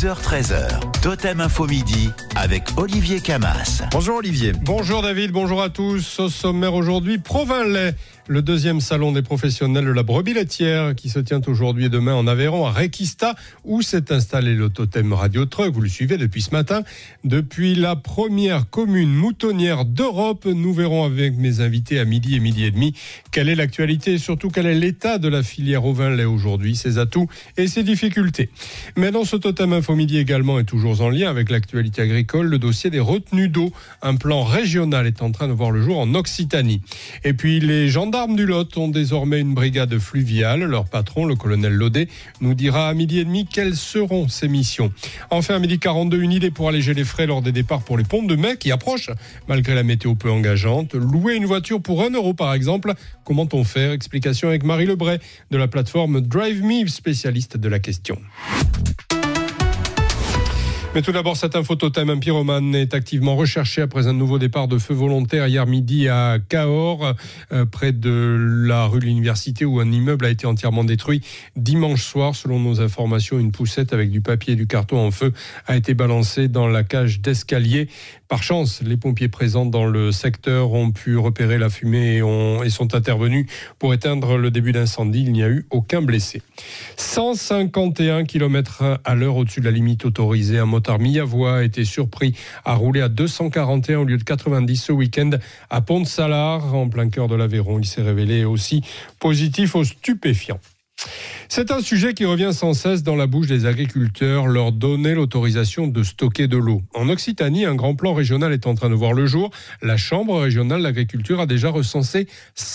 12h-13h, Totem Info Midi avec Olivier Camas. Bonjour Olivier. Bonjour David, bonjour à tous. Au sommaire aujourd'hui, Provins-Lay, le deuxième salon des professionnels de la brebis laitière qui se tient aujourd'hui et demain en Aveyron à Requista où s'est installé le Totem Radio Truck. Vous le suivez depuis ce matin. Depuis la première commune moutonnière d'Europe, nous verrons avec mes invités à midi et midi et demi quelle est l'actualité et surtout quel est l'état de la filière ovin-lait aujourd'hui, ses atouts et ses difficultés. Mais dans ce Totem Info Midi également et toujours en lien avec l'actualité agricole, le dossier des retenues d'eau. Un plan régional est en train de voir le jour en Occitanie. Et puis les gendarmes du Lot ont désormais une brigade fluviale. Leur patron, le colonel Laudet, nous dira à midi et demi quelles seront ses missions. Enfin, à midi 42, une idée pour alléger les frais lors des départs pour les pompes de mai qui approchent, malgré la météo peu engageante. Louer une voiture pour 1 euro par exemple, comment-on faire? Explication avec Marie Lebray de la plateforme Drive Me, spécialiste de la question. Mais tout d'abord, cette info Totem, un pyromane est activement recherché après un nouveau départ de feu volontaire hier midi à Cahors, près de la rue de l'Université où un immeuble a été entièrement détruit dimanche soir. Selon nos informations, une poussette avec du papier et du carton en feu a été balancée dans la cage d'escalier. Par chance, les pompiers présents dans le secteur ont pu repérer la fumée et sont intervenus pour éteindre le début d'incendie. Il n'y a eu aucun blessé. 151 km à l'heure au-dessus de la limite autorisée. Un motard mi-avois a été surpris à rouler à 241 au lieu de 90 ce week-end à Pont-de-Salars, en plein cœur de l'Aveyron. Il s'est révélé aussi positif aux stupéfiants. C'est un sujet qui revient sans cesse dans la bouche des agriculteurs, leur donner l'autorisation de stocker de l'eau. En Occitanie, un grand plan régional est en train de voir le jour. La Chambre régionale d'agriculture a déjà recensé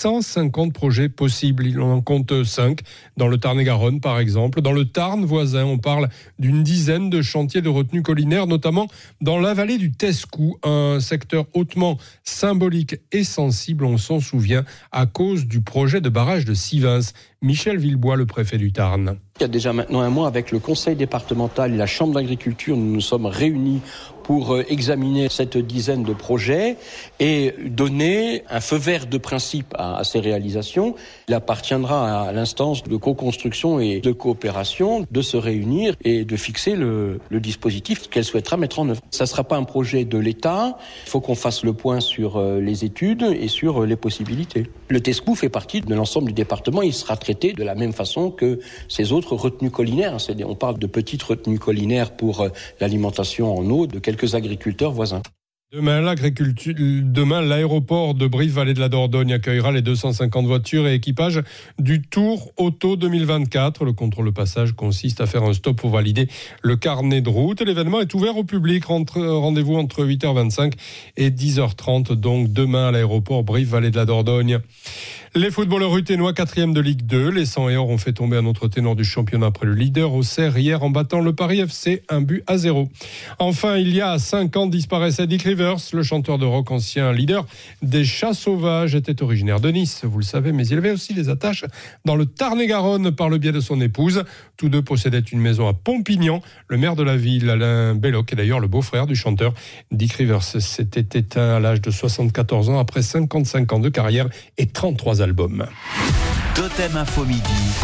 150 projets possibles. Il en compte 5 dans le Tarn-et-Garonne, par exemple. Dans le Tarn voisin, on parle d'une dizaine de chantiers de retenue collinaire, notamment dans la vallée du Tescou, un secteur hautement symbolique et sensible, on s'en souvient, à cause du projet de barrage de Sivins. Michel Villebois, le préfet du Tarn. Il y a déjà maintenant un mois, avec le conseil départemental et la chambre d'agriculture, nous nous sommes réunis pour examiner cette dizaine de projets et donner un feu vert de principe à ces réalisations. Il appartiendra à l'instance de co-construction et de coopération de se réunir et de fixer le dispositif qu'elle souhaitera mettre en œuvre. Ça ne sera pas un projet de l'État. Il faut qu'on fasse le point sur les études et sur les possibilités. Le Tescou fait partie de l'ensemble du département. Il sera traité de la même façon que ces autres retenues collinaires. On parle de petites retenues collinaires pour l'alimentation en eau de quelques agriculteurs voisins. Demain, l'aéroport de Brive-Vallée de la Dordogne accueillera les 250 voitures et équipages du Tour Auto 2024. Le contrôle passage consiste à faire un stop pour valider le carnet de route. L'événement est ouvert au public. Rendez-vous entre 8h25 et 10h30. Donc demain à l'aéroport Brive-Vallée de la Dordogne. Les footballeurs ruténois 4e de Ligue 2. Les 100 et or ont fait tomber un autre ténor du championnat après le leader Auxerre hier en battant le Paris FC 1-0. Enfin, il y a 5 ans disparaissait Dick Rivers, le chanteur de rock ancien leader des Chats Sauvages, était originaire de Nice, vous le savez, mais il avait aussi des attaches dans le Tarn-et-Garonne par le biais de son épouse. Tous deux possédaient une maison à Pompignan. Le maire de la ville, Alain Belloc, est d'ailleurs le beau-frère du chanteur. Dick Rivers s'était éteint à l'âge de 74 ans après 55 ans de carrière et 33 albums. Totem Info Midi.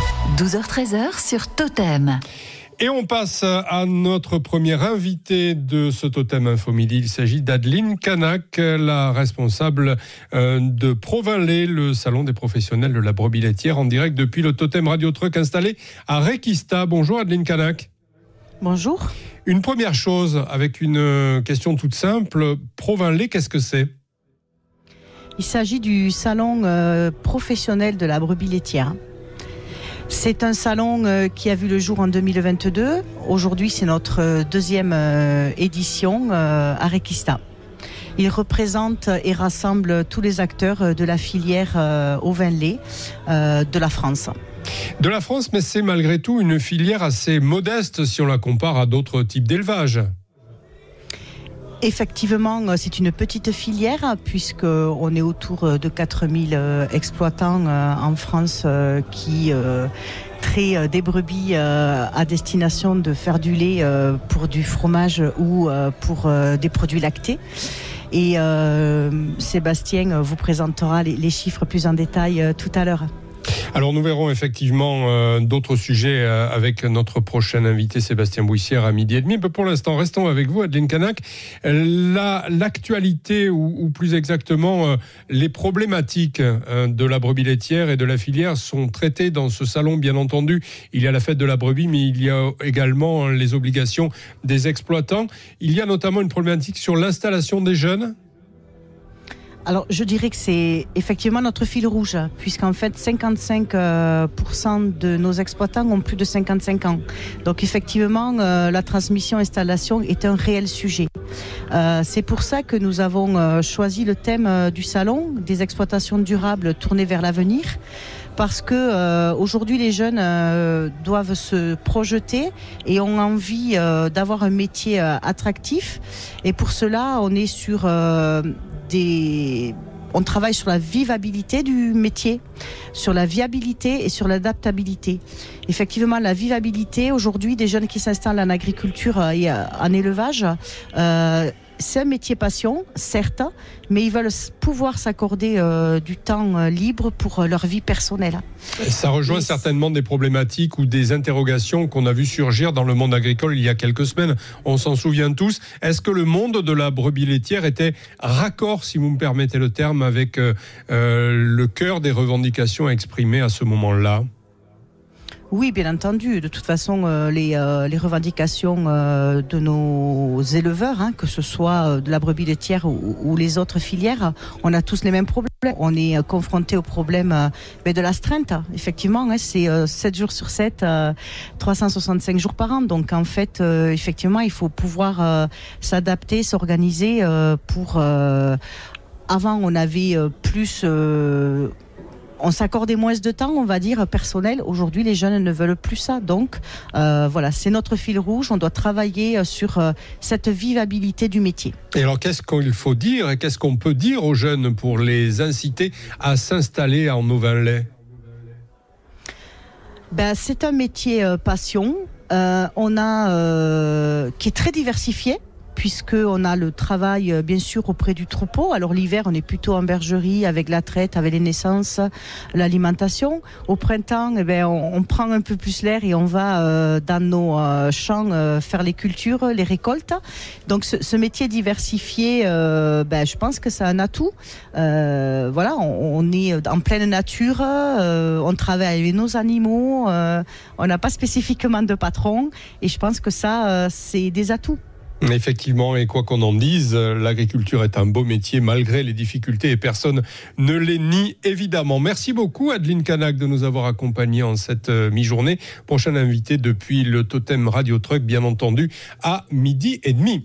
12h-13h sur Totem. Et on passe à notre première invitée de ce Totem Info Midi. Il s'agit d'Adeline Canac, la responsable de Provins-Lay, le salon des professionnels de la brebis laitière, en direct depuis le Totem Radio Truck installé à Requista. Bonjour Adeline Canac. Bonjour. Une première chose, avec une question toute simple. Provins-Lay, qu'est-ce que c'est ? Il s'agit du salon professionnel de la brebis laitière. C'est un salon qui a vu le jour en 2022. Aujourd'hui, c'est notre deuxième édition à Requista. Il représente et rassemble tous les acteurs de la filière ovin-lait de la France. De la France, mais c'est malgré tout une filière assez modeste si on la compare à d'autres types d'élevage. Effectivement, c'est une petite filière puisqu'on est autour de 4000 exploitants en France qui traient des brebis à destination de faire du lait pour du fromage ou pour des produits lactés. Et Sébastien vous présentera les chiffres plus en détail tout à l'heure. Alors nous verrons effectivement d'autres sujets avec notre prochain invité Sébastien Bouissière à 12h30. Mais pour l'instant, restons avec vous, Adeline Canac. L'actualité ou plus exactement les problématiques de la brebis laitière et de la filière sont traitées dans ce salon. Bien entendu, il y a la fête de la brebis, mais il y a également les obligations des exploitants. Il y a notamment une problématique sur l'installation des jeunes. Alors, je dirais que c'est effectivement notre fil rouge, puisqu'en fait, 55% de nos exploitants ont plus de 55 ans. Donc, effectivement, la transmission-installation est un réel sujet. C'est pour ça que nous avons choisi le thème du salon, des exploitations durables tournées vers l'avenir. Parce que aujourd'hui les jeunes doivent se projeter et ont envie d'avoir un métier attractif. Et pour cela, on est sur on travaille sur la vivabilité du métier, sur la viabilité et sur l'adaptabilité. Effectivement, la vivabilité, aujourd'hui, des jeunes qui s'installent en agriculture et en élevage, c'est un métier passion, certes, mais ils veulent pouvoir s'accorder du temps libre pour leur vie personnelle. Ça rejoint certainement des problématiques ou des interrogations qu'on a vu surgir dans le monde agricole il y a quelques semaines. On s'en souvient tous. Est-ce que le monde de la brebis laitière était raccord, si vous me permettez le terme, avec le cœur des revendications exprimées à ce moment-là ? Oui, bien entendu. De toute façon, les revendications de nos éleveurs, que ce soit de la brebis laitière ou les autres filières, on a tous les mêmes problèmes. On est confronté au problème de l'astreinte. Effectivement, c'est 7 jours sur 7, 365 jours par an. Donc, en fait, effectivement, il faut pouvoir s'adapter, s'organiser pour... Avant, on avait plus... on s'accordait moins de temps, on va dire, personnel. Aujourd'hui, les jeunes ne veulent plus ça. Donc, voilà, c'est notre fil rouge. On doit travailler sur cette vivabilité du métier. Et alors, qu'est-ce qu'il faut dire et qu'est-ce qu'on peut dire aux jeunes pour les inciter à s'installer en Auvergne-Lay ? C'est un métier passion. Qui est très diversifié. Puisqu'on a le travail, bien sûr, auprès du troupeau. Alors l'hiver, on est plutôt en bergerie, avec la traite, avec les naissances, l'alimentation. Au printemps, on prend un peu plus l'air et on va dans nos champs faire les cultures, les récoltes. Donc ce métier diversifié, je pense que c'est un atout. Voilà, on est en pleine nature, on travaille avec nos animaux, on n'a pas spécifiquement de patron. Et je pense que ça, c'est des atouts. Effectivement, et quoi qu'on en dise, l'agriculture est un beau métier malgré les difficultés et personne ne les nie évidemment. Merci beaucoup Adeline Canac de nous avoir accompagnés en cette mi-journée. Prochain invité depuis le Totem Radio Truck, bien entendu, à 12h30.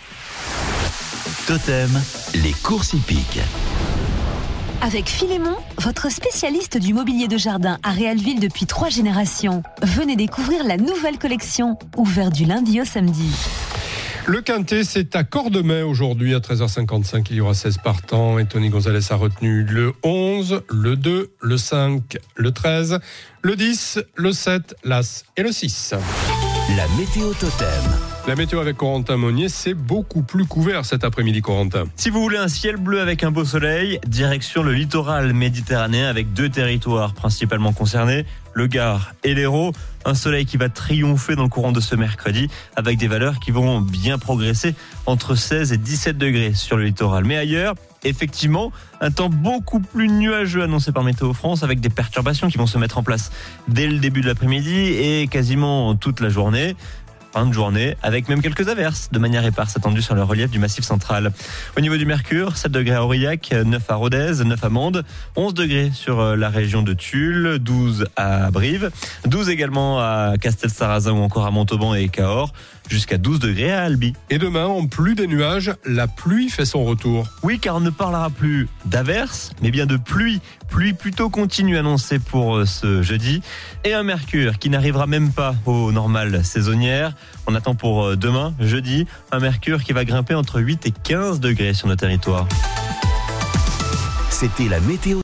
Totem, les courses hippiques. Avec Philémon, votre spécialiste du mobilier de jardin à Réalville depuis 3 générations. Venez découvrir la nouvelle collection, ouverte du lundi au samedi. Le Quintet, c'est à Cordemais aujourd'hui à 13h55. Il y aura 16 partants et Tony Gonzalez a retenu le 11, le 2, le 5, le 13, le 10, le 7, l'As et le 6. La météo Totem. La météo avec Corentin Monnier, c'est beaucoup plus couvert cet après-midi, Corentin. Si vous voulez un ciel bleu avec un beau soleil, direction le littoral méditerranéen avec 2 territoires principalement concernés, le Gard et l'Hérault. Un soleil qui va triompher dans le courant de ce mercredi avec des valeurs qui vont bien progresser entre 16 et 17 degrés sur le littoral. Mais ailleurs, effectivement, un temps beaucoup plus nuageux annoncé par Météo France avec des perturbations qui vont se mettre en place dès le début de l'après-midi et quasiment toute la journée. Fin de journée, avec même quelques averses de manière éparse attendues sur le relief du Massif central. Au niveau du mercure, 7 degrés à Aurillac, 9 à Rodez, 9 à Mende, 11 degrés sur la région de Tulle, 12 à Brive, 12 également à Castel-Sarrazin ou encore à Montauban et Cahors, jusqu'à 12 degrés à Albi. Et demain, en plus des nuages, la pluie fait son retour. Oui, car on ne parlera plus d'averses, mais bien de pluie. Pluie plutôt continue annoncée pour ce jeudi. Et un mercure qui n'arrivera même pas aux normales saisonnières. On attend pour demain, jeudi, un mercure qui va grimper entre 8 et 15 degrés sur nos territoires. C'était la météo.